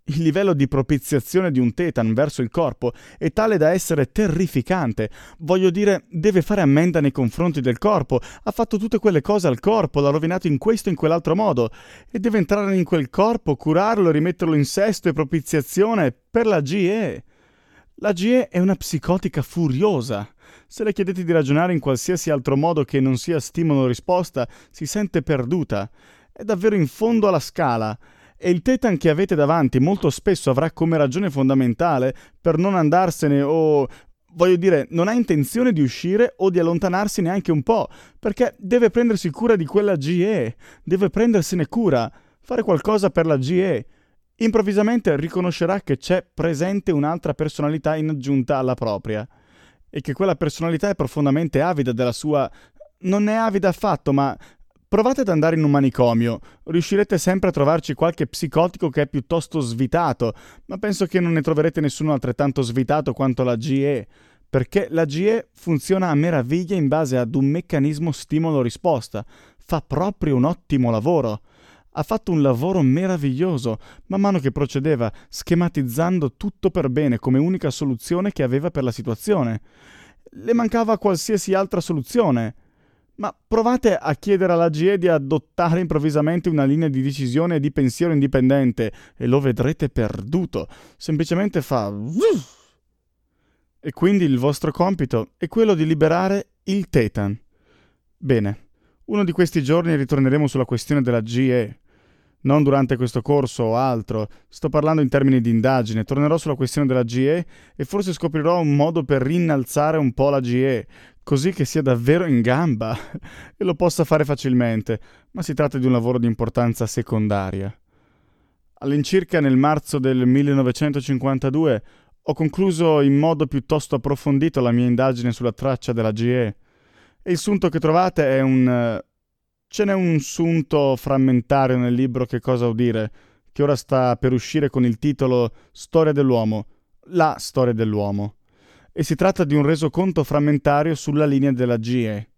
Il livello di propiziazione di un Tetan verso il corpo è tale da essere terrificante. Voglio dire, deve fare ammenda nei confronti del corpo, ha fatto tutte quelle cose al corpo, l'ha rovinato in questo e in quell'altro modo, e deve entrare in quel corpo, curarlo, rimetterlo in sesto e propiziazione per la GE. La GE è una psicotica furiosa. Se le chiedete di ragionare in qualsiasi altro modo che non sia stimolo-risposta, si sente perduta. È davvero in fondo alla scala. E il Tetan che avete davanti molto spesso avrà come ragione fondamentale per non andarsene o, voglio dire, non ha intenzione di uscire o di allontanarsi neanche un po', perché deve prendersi cura di quella GE, deve prendersene cura, fare qualcosa per la GE. Improvvisamente riconoscerà che c'è presente un'altra personalità in aggiunta alla propria e che quella personalità è profondamente avida della sua... Non è avida affatto, ma provate ad andare in un manicomio, riuscirete sempre a trovarci qualche psicotico che è piuttosto svitato, ma penso che non ne troverete nessuno altrettanto svitato quanto la GE, perché la GE funziona a meraviglia in base ad un meccanismo stimolo-risposta, fa proprio un ottimo lavoro. Ha fatto un lavoro meraviglioso, man mano che procedeva, schematizzando tutto per bene come unica soluzione che aveva per la situazione. Le mancava qualsiasi altra soluzione. Ma provate a chiedere alla GE di adottare improvvisamente una linea di decisione e di pensiero indipendente e lo vedrete perduto. Semplicemente fa... E quindi il vostro compito è quello di liberare il Tetan. Bene, uno di questi giorni ritorneremo sulla questione della GE. Non durante questo corso o altro, sto parlando in termini di indagine, tornerò sulla questione della GE e forse scoprirò un modo per rinnalzare un po' la GE, così che sia davvero in gamba e lo possa fare facilmente, ma si tratta di un lavoro di importanza secondaria. All'incirca nel marzo del 1952 ho concluso in modo piuttosto approfondito la mia indagine sulla traccia della GE e il sunto che trovate è un... Ce n'è un sunto frammentario nel libro Che cosa udire, che ora sta per uscire con il titolo Storia dell'uomo, la storia dell'uomo, e si tratta di un resoconto frammentario sulla linea della GE.